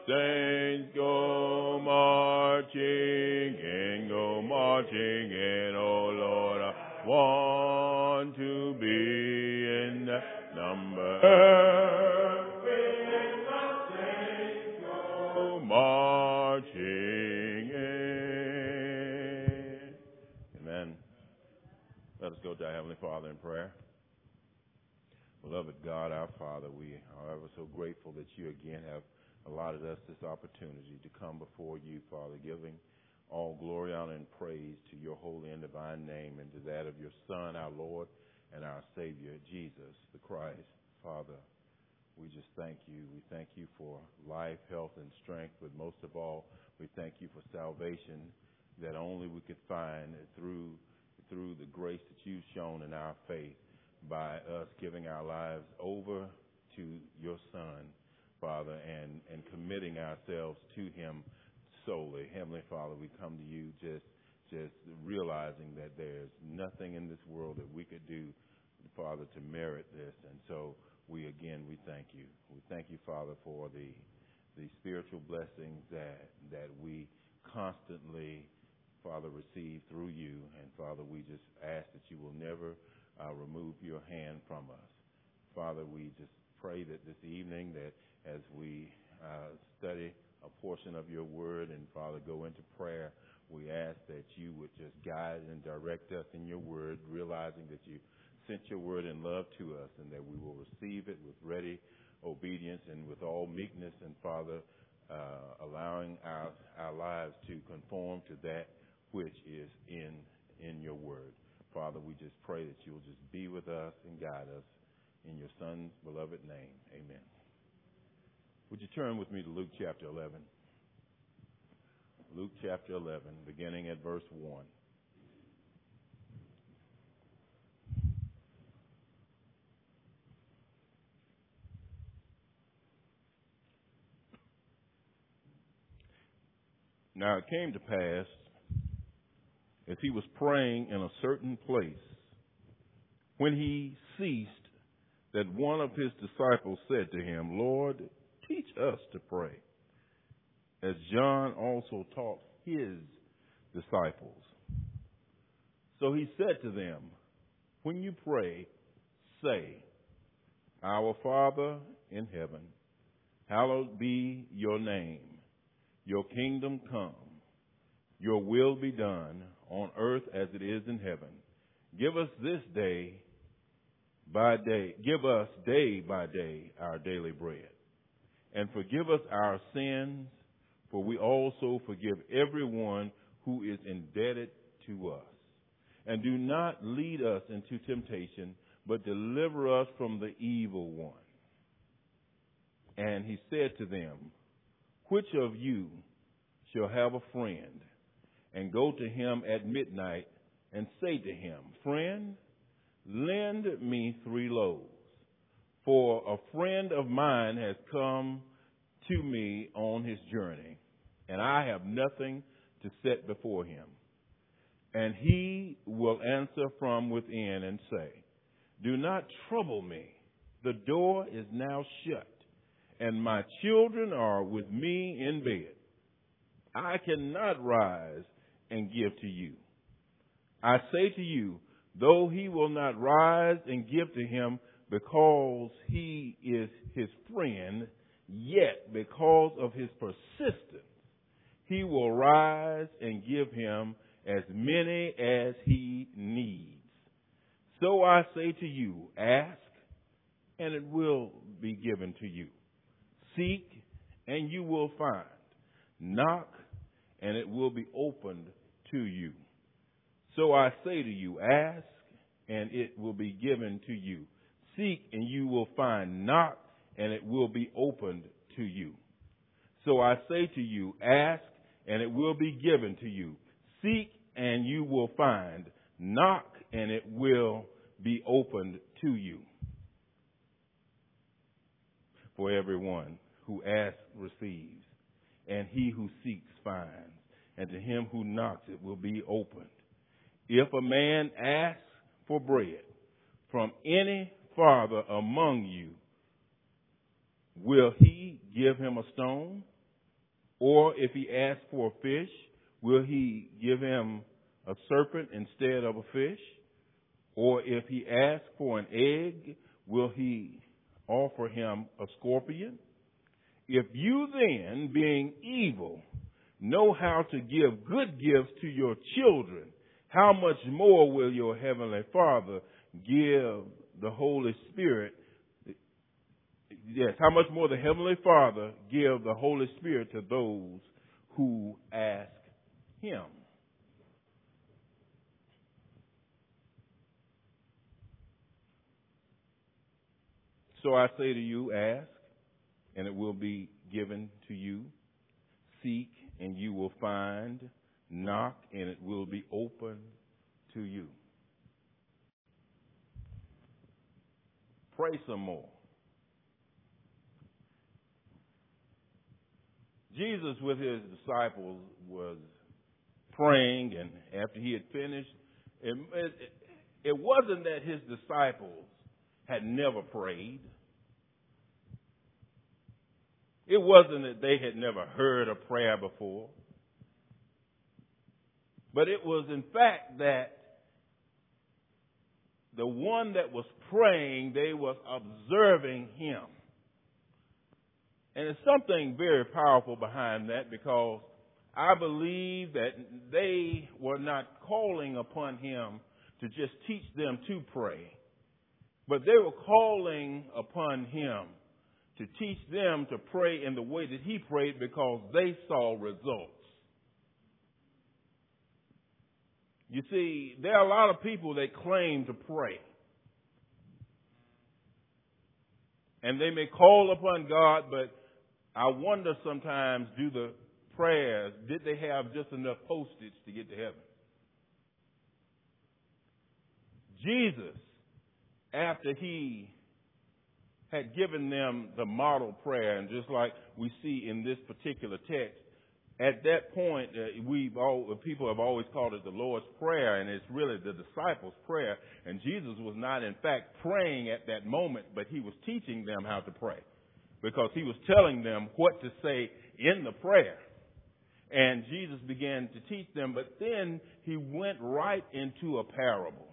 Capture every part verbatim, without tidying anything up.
saints go marching in, go marching in, oh Lord, I want to be in that number. When the saints go marching in. Amen. Let us go to our Heavenly Father in prayer. Beloved God, our Father, we are ever so grateful that you again have allotted us this opportunity to come before you, Father, giving all glory, honor, and praise to your holy and divine name and to that of your Son, our Lord, and our Savior, Jesus the Christ. Father, we just thank you. We thank you for life, health, and strength, but most of all, we thank you for salvation that only we could find through, through the grace that you've shown in our faith by us giving our lives over to your Son, Father, and, and committing ourselves to him solely. Heavenly Father, we come to you just just realizing that there's nothing in this world that we could do, Father, to merit this. And so we, again, we thank you. We thank you, Father, for the the spiritual blessings that that we constantly, Father, receive through you. And, Father, we just ask that you will never uh, remove your hand from us. Father, we just pray that this evening that as we uh, study a portion of your word and, Father, go into prayer, we ask that you would just guide and direct us in your word, realizing that you sent your word in love to us and that we will receive it with ready obedience and with all meekness and, Father, uh, allowing our, our lives to conform to that which is in, in your word. Father, we just pray that you will just be with us and guide us in your Son's beloved name. Amen. Would you turn with me to Luke chapter eleven? Luke chapter eleven, beginning at verse one. Now it came to pass, as he was praying in a certain place, when he ceased, that one of his disciples said to him, Lord, teach us to pray, as John also taught his disciples. So he said to them, when you pray, say, Our Father in heaven, hallowed be your name. Your kingdom come. Your will be done on earth as it is in heaven. Give us this day by day, give us day by day our daily bread. And forgive us our sins, for we also forgive everyone who is indebted to us. And do not lead us into temptation, but deliver us from the evil one. And he said to them, which of you shall have a friend, and go to him at midnight, and say to him, Friend, lend me three loaves, for a friend of mine has come to me on his journey, and I have nothing to set before him. And he will answer from within and say, Do not trouble me. The door is now shut, and my children are with me in bed. I cannot rise and give to you. I say to you, though he will not rise and give to him because he is his friend, yet because of his persistence, he will rise and give him as many as he needs. So I say to you, ask, and it will be given to you. Seek, and you will find. Knock, and it will be opened to you. So I say to you, ask, and it will be given to you. Seek, and you will find. Knock, and it will be opened to you. So I say to you, ask, and it will be given to you. Seek, and you will find. Knock, and it will be opened to you. For everyone who asks receives, and he who seeks finds, and to him who knocks it will be opened. If a man asks for bread from any father among you, will he give him a stone? Or if he asks for a fish, will he give him a serpent instead of a fish? Or if he asks for an egg, will he offer him a scorpion? If you then, being evil, know how to give good gifts to your children, how much more will your heavenly Father give the Holy Spirit? Yes, how much more the Heavenly Father give the Holy Spirit to those who ask him? So I say to you, ask, and it will be given to you. Seek, and you will find. Knock, and it will be open to you. Pray some more. Jesus with his disciples was praying, and after he had finished, it, it, it wasn't that his disciples had never prayed. It wasn't that they had never heard a prayer before. But it was, in fact, that the one that was praying, they was observing him. And there's something very powerful behind that, because I believe that they were not calling upon him to just teach them to pray, but they were calling upon him to teach them to pray in the way that he prayed, because they saw results. You see, there are a lot of people that claim to pray. And they may call upon God, but I wonder sometimes, do the prayers, did they have just enough postage to get to heaven? Jesus, after he had given them the model prayer, and just like we see in this particular text, at that point, uh, we've all, people have always called it the Lord's Prayer, and it's really the disciples' prayer. And Jesus was not, in fact, praying at that moment, but he was teaching them how to pray, because he was telling them what to say in the prayer. And Jesus began to teach them, but then he went right into a parable.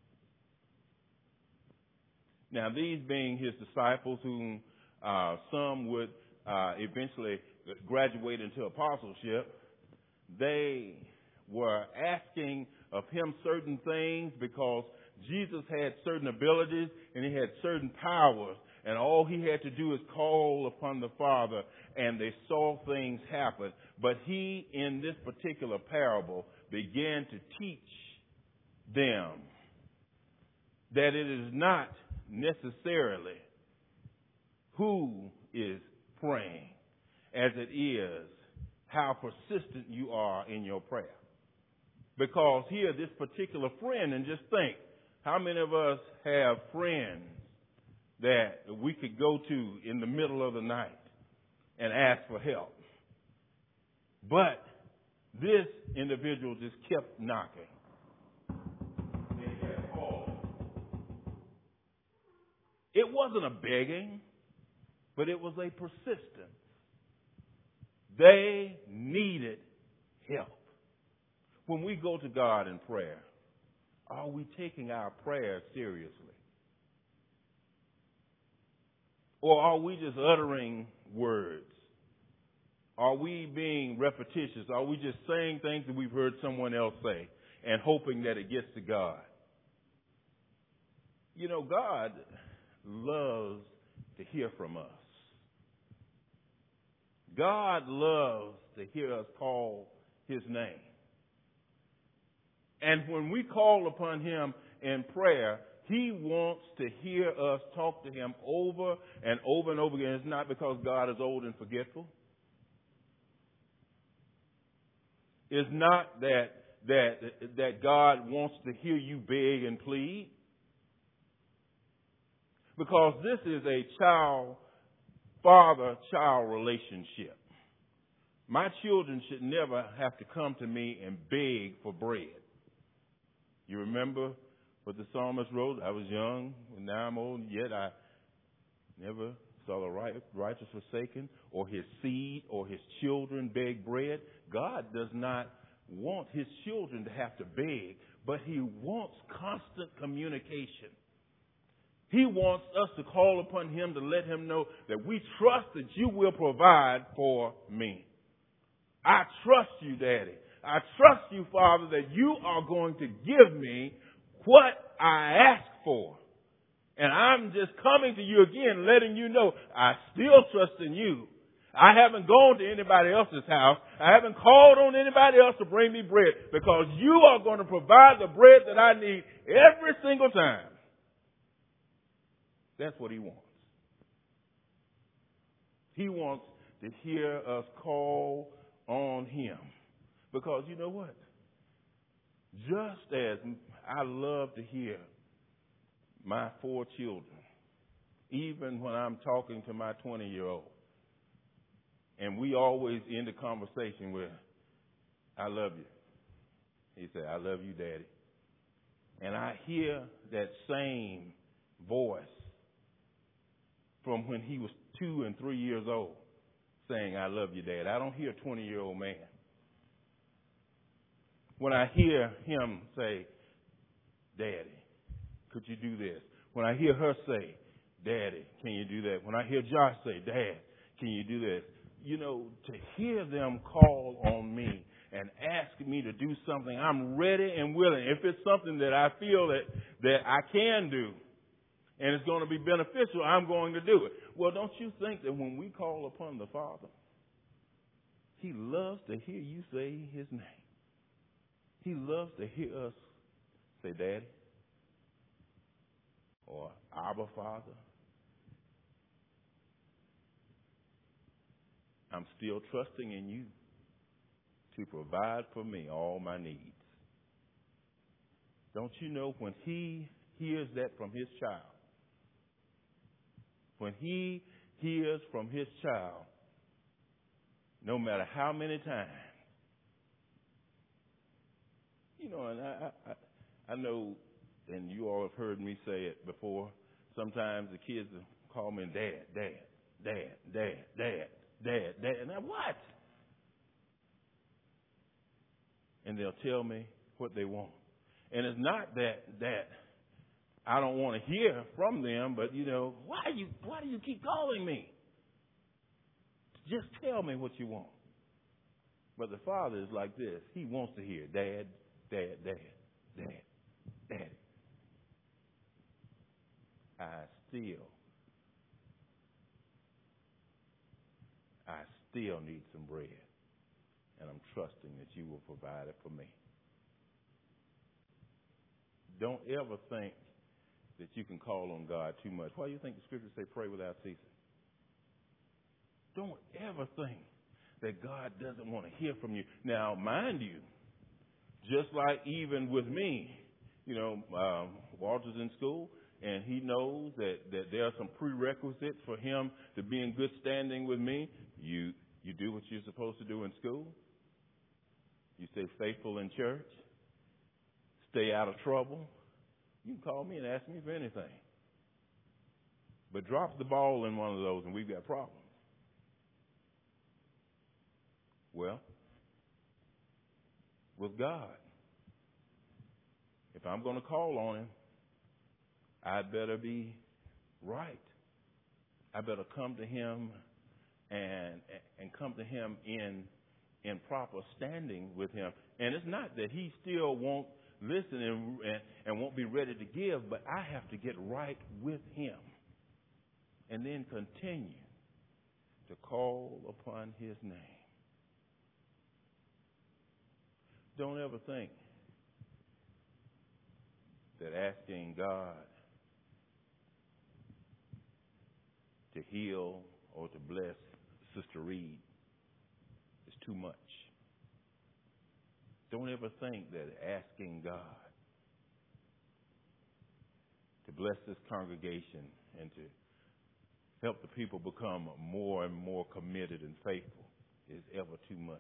Now, these being his disciples, whom uh, some would uh, eventually graduate into apostleship, they were asking of him certain things, because Jesus had certain abilities and he had certain powers, and all he had to do is call upon the Father, and they saw things happen. But he, in this particular parable, began to teach them that it is not necessarily who is praying, as it is how persistent you are in your prayer. Because here, this particular friend, and just think, how many of us have friends that we could go to in the middle of the night and ask for help? But this individual just kept knocking. They kept calling. It wasn't a begging, but it was a persistence. They needed help. When we go to God in prayer, are we taking our prayer seriously? Or are we just uttering words? Are we being repetitious? Are we just saying things that we've heard someone else say and hoping that it gets to God? You know, God loves to hear from us. God loves to hear us call his name. And when we call upon him in prayer, he wants to hear us talk to him over and over and over again. It's not because God is old and forgetful. It's not that that that God wants to hear you beg and plead. Because this is a child father-child relationship. My children should never have to come to me and beg for bread. You remember what the psalmist wrote? I was young, and now I'm old, yet I never saw the right, righteous forsaken, or his seed, or his children beg bread. God does not want his children to have to beg, but he wants constant communication. He wants us to call upon him to let him know that we trust that you will provide for me. I trust you, Daddy. I trust you, Father, that you are going to give me what I ask for. And I'm just coming to you again, letting you know I still trust in you. I haven't gone to anybody else's house. I haven't called on anybody else to bring me bread, because you are going to provide the bread that I need every single time. That's what he wants. He wants to hear us call on him. Because you know what? Just as I love to hear my four children, even when I'm talking to my twenty-year-old, and we always end the conversation with, I love you. He said, I love you, Daddy. And I hear that same voice from when he was two and three years old saying, I love you, Dad. I don't hear a twenty-year-old man. When I hear him say, Daddy, could you do this? When I hear her say, Daddy, can you do that? When I hear Josh say, Dad, can you do this? You know, to hear them call on me and ask me to do something, I'm ready and willing. If it's something that I feel that, that I can do and it's going to be beneficial, I'm going to do it. Well, don't you think that when we call upon the Father, he loves to hear you say his name. He loves to hear us say, Daddy, or Abba, Father. I'm still trusting in you to provide for me all my needs. Don't you know when he hears that from his child, when he hears from his child, no matter how many times, you know, and I, I, I know, and you all have heard me say it before, sometimes the kids call me Dad, Dad, Dad, Dad, Dad, Dad, Dad. And I, what? And they'll tell me what they want. And it's not that that I don't want to hear from them, but, you know, why you why do you keep calling me? Just tell me what you want. But the Father is like this. He wants to hear Dad, Dad, Dad, Dad, Daddy. I still, I still need some bread. And I'm trusting that you will provide it for me. Don't ever think that you can call on God too much. Why do you think the scriptures say pray without ceasing? Don't ever think that God doesn't want to hear from you. Now, mind you, just like even with me, you know, um, Walter's in school, and he knows that, that there are some prerequisites for him to be in good standing with me. You, you do what you're supposed to do in school. You stay faithful in church. Stay out of trouble. You can call me and ask me for anything. But drop the ball in one of those and we've got problems. Well, with God, if I'm going to call on him, I'd better be right. I better come to him and and come to him in in proper standing with him. And it's not that he still won't listen and, and, and won't be ready to give, but I have to get right with him and then continue to call upon his name. Don't ever think that asking God to heal or to bless Sister Reed is too much. Don't ever think that asking God to bless this congregation and to help the people become more and more committed and faithful is ever too much.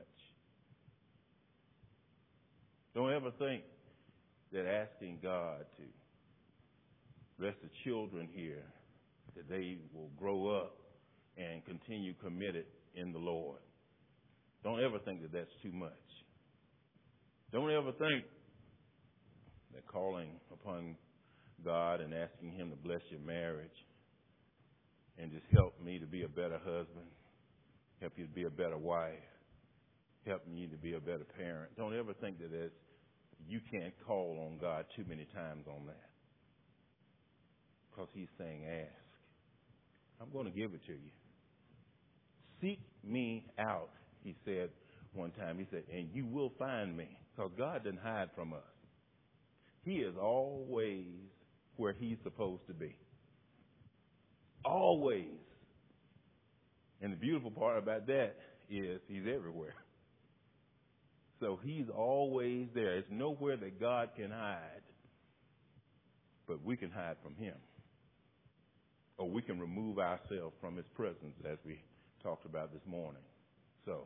Don't ever think that asking God to bless the children here, that they will grow up and continue committed in the Lord. Don't ever think that that's too much. Don't ever think that calling upon God and asking Him to bless your marriage and just help me to be a better husband, help you to be a better wife, help me to be a better parent. Don't ever think that that's, you can't call on God too many times on that. Because He's saying, ask. I'm going to give it to you. Seek me out, He said one time. He said, and you will find me. Because God doesn't hide from us. He is always where He's supposed to be. Always. And the beautiful part about that is He's everywhere. So He's always there. It's nowhere that God can hide. But we can hide from Him. Or we can remove ourselves from His presence, as we talked about this morning. So,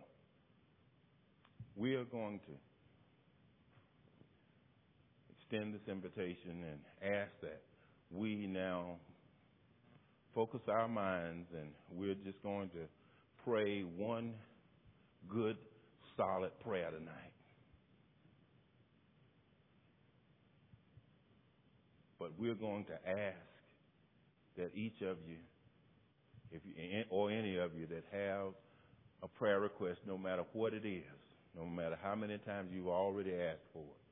we are going to extend this invitation and ask that we now focus our minds, and we're just going to pray one good, solid prayer tonight. But we're going to ask that each of you, if you, or any of you that have a prayer request, no matter what it is, no matter how many times you've already asked for it,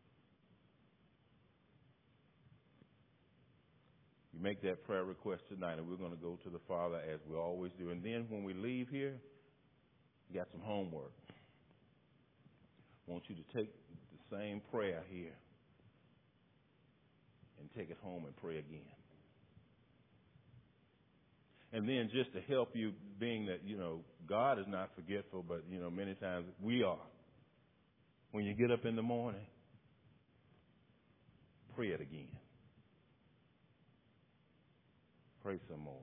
you make that prayer request tonight, and we're going to go to the Father as we always do. And then when we leave here, you got some homework. I want you to take the same prayer here and take it home and pray again. And then just to help you, being that, you know, God is not forgetful, but, you know, many times we are. When you get up in the morning, pray it again. Pray some more.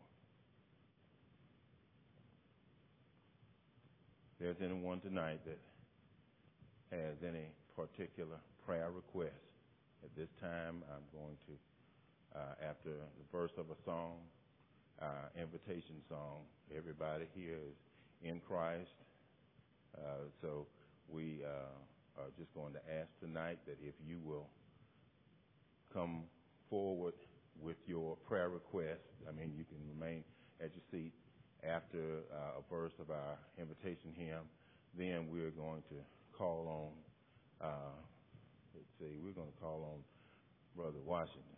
If there's anyone tonight that has any particular prayer request, at this time I'm going to, uh, after the verse of a song, uh, invitation song, everybody here is in Christ. Uh, so we uh, are just going to ask tonight that if you will come forward with your prayer request. I mean, you can remain at your seat after uh, a verse of our invitation hymn. Then we're going to call on, uh, let's see, we're going to call on Brother Washington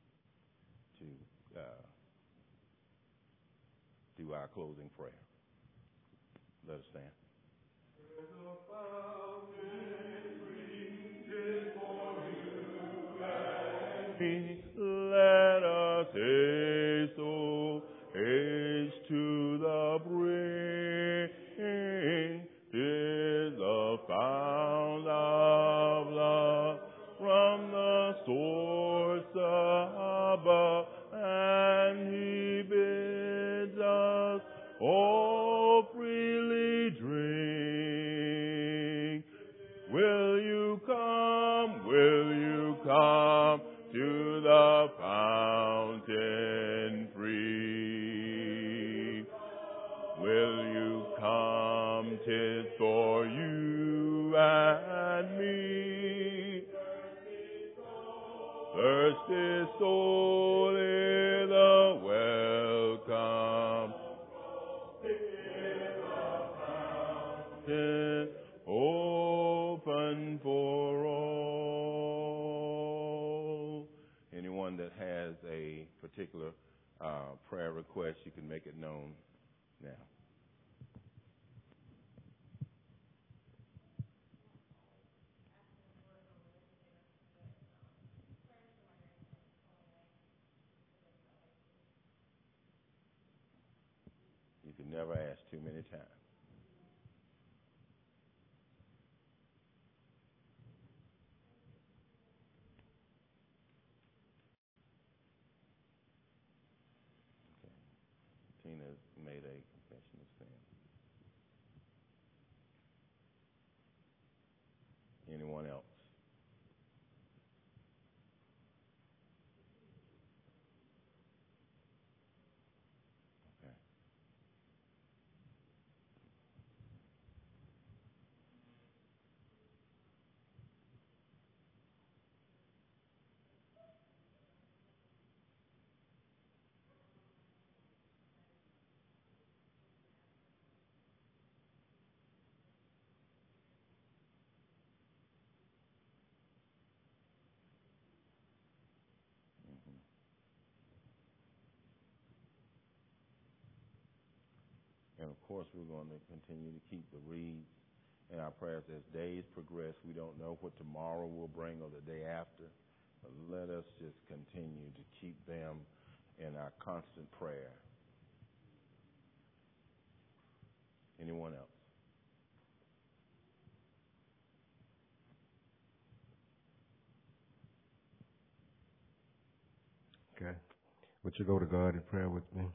to uh, do our closing prayer. Let us stand. Let us haste, oh, haste to the brink. 'Tis the fount of love from the source above, and He bids us all freely drink. Will you come? Will you come to the fountain free? Will you come? 'Tis for you and me. Thirsty soul, hear the welcome. Fountain open for all. Anyone that has a particular uh, prayer request, you can make it known now. You can never ask too many times. Tina's made a confession of sin. Anyone else? Okay. And, of course, we're going to continue to keep the Reeds in our prayers as days progress. We don't know what tomorrow will bring or the day after. But let us just continue to keep them in our constant prayer. Anyone else? Okay. Would you go to God in prayer with me?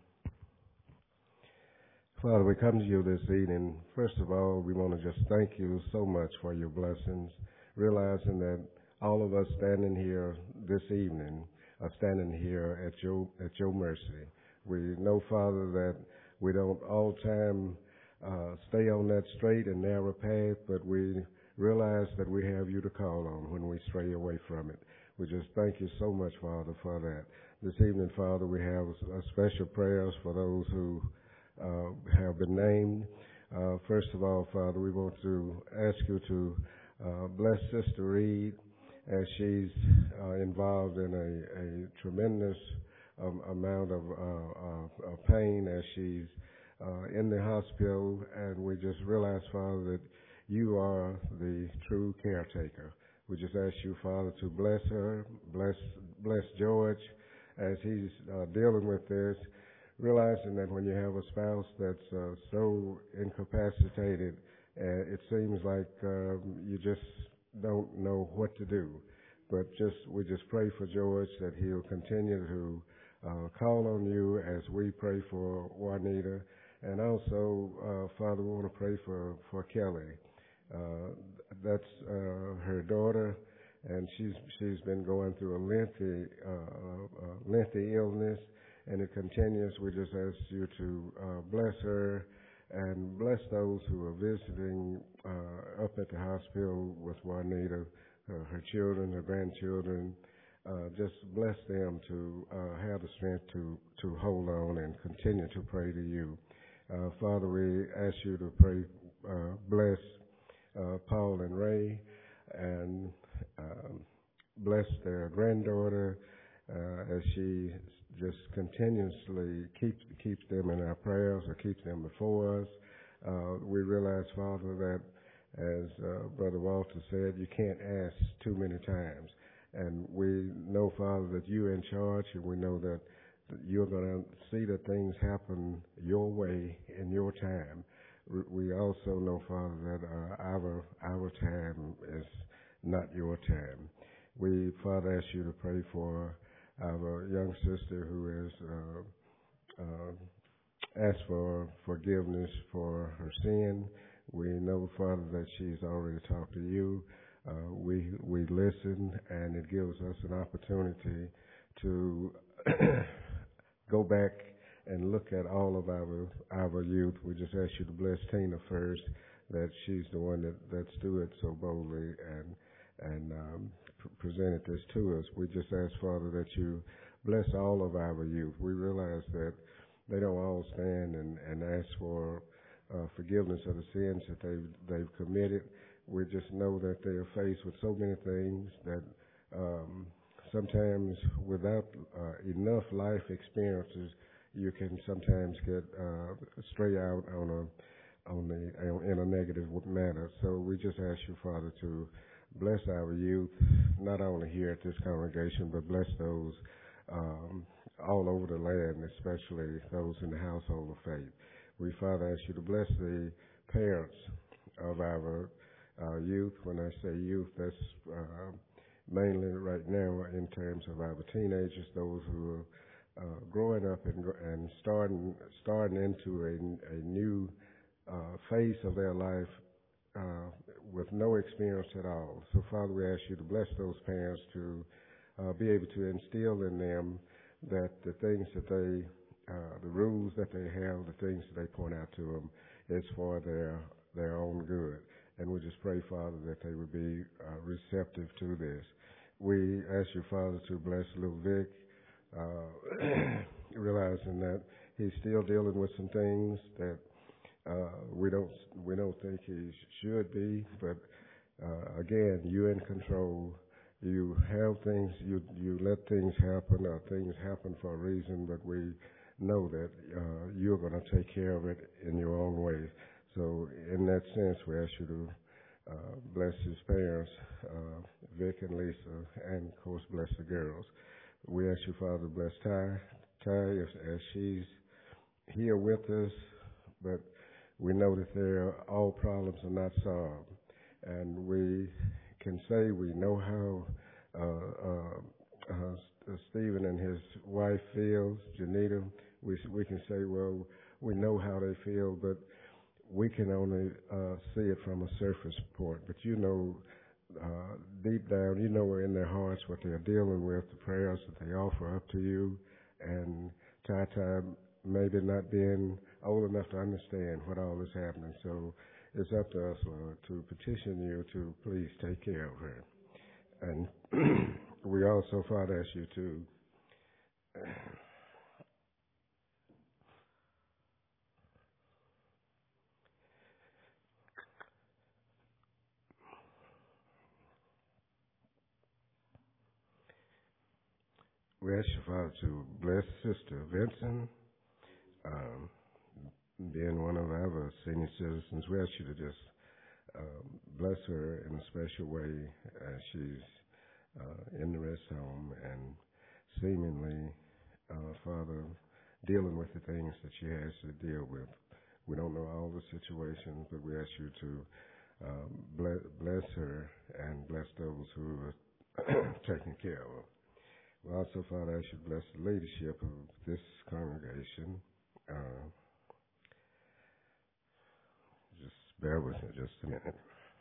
Father, we come to you this evening. First of all, we want to just thank you so much for your blessings, realizing that all of us standing here this evening are standing here at your at your mercy. We know, Father, that we don't all time uh, stay on that straight and narrow path, but we realize that we have you to call on when we stray away from it. We just thank you so much, Father, for that. This evening, Father, we have a special prayers for those who uh, have been named. Uh, first of all, Father, we want to ask you to uh, bless Sister Reed as she's uh, involved in a, a tremendous um, amount of uh, uh, pain as she's uh, in the hospital. And we just realize, Father, that you are the true caretaker. We just ask you, Father, to bless her, bless bless George as he's uh, dealing with this, realizing that when you have a spouse that's uh, so incapacitated, uh, it seems like um, you just don't know what to do. But just we just pray for George that he'll continue to uh, call on you as we pray for Juanita. And also, uh, Father, we want to pray for, for Kelly. Uh, that's uh, her daughter, and she's she's been going through a lengthy uh, uh, lengthy illness, and it continues. We just ask you to uh, bless her and bless those who are visiting uh, up at the hospital with Juanita, uh, her children, her grandchildren. Uh, just bless them to uh, have the strength to, to hold on and continue to pray to you. Uh, Father, we ask you to pray, uh, bless uh, Paul and Ray, and um, bless their granddaughter uh, as she just continuously keeps keeps them in our prayers or keeps them before us. Uh, we realize, Father, that as uh, Brother Walter said, you can't ask too many times. And we know, Father, that you're in charge, and we know that you're going to see that things happen your way in your time. We also know, Father, that uh, our our time is not your time. We, Father, ask you to pray for our young sister who has uh, uh, asked for forgiveness for her sin. We know, Father, that she's already talked to you. Uh, we we listen, and it gives us an opportunity to go back and look at all of our our youth. We just ask you to bless Tina first, that she's the one that, that stood so boldly and and um, pr- presented this to us. We just ask, Father, that you bless all of our youth. We realize that they don't all stand and, and ask for uh, forgiveness of the sins that they've, they've committed. We just know that they are faced with so many things that um, sometimes without uh, enough life experiences, you can sometimes get uh, stray out on a on the in a negative manner. So we just ask you, Father, to bless our youth, not only here at this congregation, but bless those um, all over the land, especially those in the household of faith. We, Father, ask you to bless the parents of our uh, youth. When I say youth, that's uh, mainly right now in terms of our teenagers, those who are uh, growing up and, and starting starting into a, a new uh, phase of their life uh, with no experience at all. So, Father, we ask you to bless those parents to uh, be able to instill in them that the things that they, uh, the rules that they have, the things that they point out to them, is for their their own good. And we just pray, Father, that they would be uh, receptive to this. We ask you, Father, to bless little Vic, uh, realizing that he's still dealing with some things that uh, we don't we don't think he should be. But uh, again, you're in control. You have things. You you let things happen, or things happen for a reason. But we know that uh, you're going to take care of it in your own way. So in that sense, we ask you to uh, bless his parents, uh, Vic and Lisa, and of course bless the girls. We ask you, Father, to bless Ty, Ty as, as she's here with us, but we know that there all problems are not solved, and we can say we know how uh, uh, uh, Stephen and his wife feels, Janita. We we can say, well, we know how they feel, but we can only uh, see it from a surface point. But you know, uh, deep down, you know in their hearts what they're dealing with, the prayers that they offer up to you, and Ty-Ty maybe not being old enough to understand what all is happening. So it's up to us, Lord, to petition you to please take care of her. And we also, Father, ask you to we ask you, Father, to bless Sister Vincent, um, being one of our senior citizens. We ask you to just um, bless her in a special way as she's uh, in the rest home and seemingly, uh, Father, dealing with the things that she has to deal with. We don't know all the situations, but we ask you to um, bless, bless her and bless those who are taking care of her. We also, Father, I should bless the leadership of this congregation. Uh, just bear with me just a minute.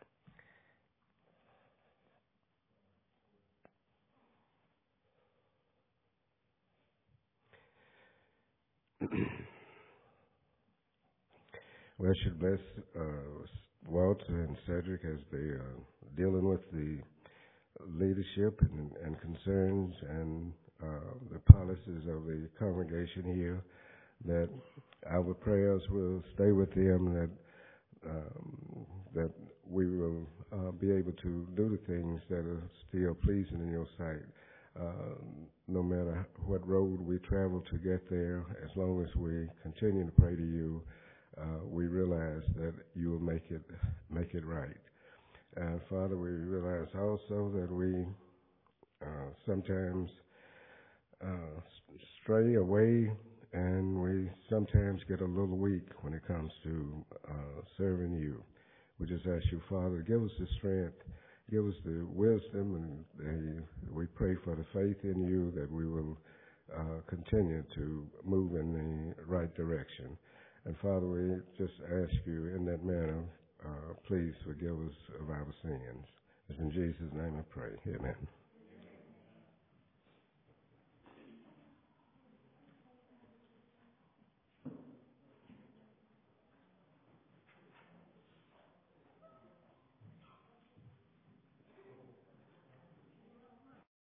We should bless uh, Walter and Cedric as they are dealing with the leadership and, and concerns and uh, the policies of the congregation here, that our prayers will stay with them, that um, that we will uh, be able to do the things that are still pleasing in your sight, uh, no matter what road we travel to get there. As long as we continue to pray to you, uh, we realize that you will make it make it right. And Father, we realize also that we uh, sometimes uh, stray away, and we sometimes get a little weak when it comes to uh, serving you. We just ask you, Father, give us the strength, give us the wisdom, and the, we pray for the faith in you that we will uh, continue to move in the right direction. And Father, we just ask you in that manner, uh, please forgive us of our sins. It's in Jesus' name I pray. Amen.